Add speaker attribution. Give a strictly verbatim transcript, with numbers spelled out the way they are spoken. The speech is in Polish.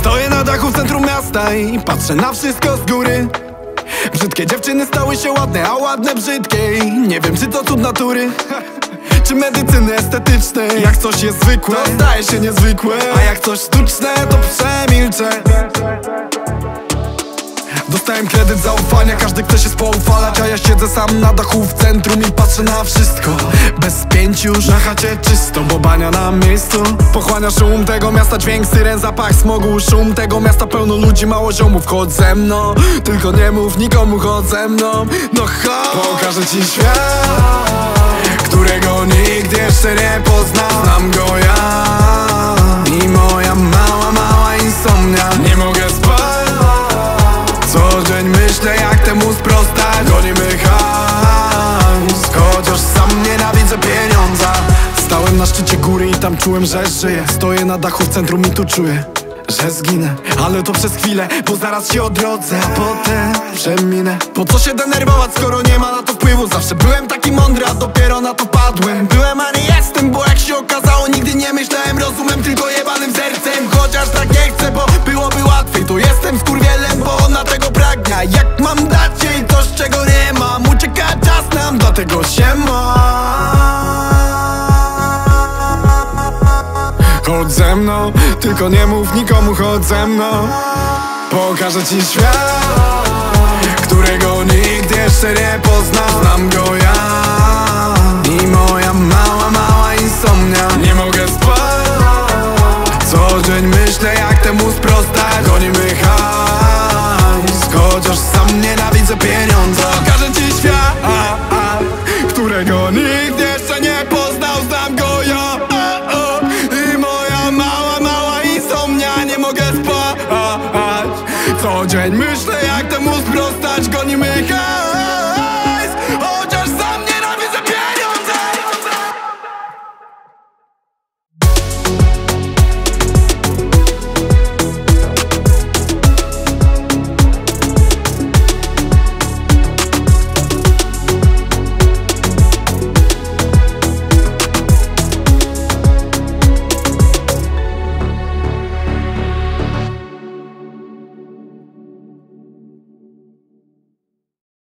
Speaker 1: Stoję na dachu w centrum miasta i patrzę na wszystko z góry. Brzydkie dziewczyny stały się ładne, a ładne brzydkie. Nie wiem, czy to cud natury, czy medycyny estetycznej. Jak coś jest zwykłe, to zdaje się niezwykłe, a jak coś sztuczne, to przemilczę. Dostałem kredyt zaufania, każdy chce się spoufalać, a ja siedzę sam na dachu w centrum i patrzę na wszystko bez pięć już, na chacie czysto, bo bania na miejscu. Pochłania szum tego miasta, dźwięk syren, zapach smogu. Szum tego miasta, pełno ludzi, mało ziomów. Chodź ze mną, tylko nie mów nikomu, chodź ze mną. No chodź, pokażę ci świat, którego nikt jeszcze nie poznał. Znam go ja i moja mała, mała insomnia. Nie mogę spać, co dzień myślę, jak temu sprostać. Gonimy hajs, chociaż sam nienawidzę pieniądza. Stałem na szczycie góry i tam czułem, że żyję. Stoję na dachu w centrum i tu czuję, że zginę, ale to przez chwilę, bo zaraz się odrodzę, a potem przeminę. Po co się denerwować, skoro nie ma na to wpływu? Zawsze byłem taki mądry, a dopiero na to padłem. Byłem, a nie jestem, bo jak się okazało, nigdy nie myślałem rozumem, tylko jebanym sercem. Chociaż tak nie chcę, bo byłoby łatwiej, to jestem skurwielem, bo ona tego pragnie. Jak mam dać jej coś, czego nie mam? Ucieka czas nam, dlatego się ma. Chodź ze mną, tylko nie mów nikomu, chodź ze mną. Pokażę ci świat, którego nikt jeszcze nie poznał. Znam go ja i moja mała, mała insomnia. Nie mogę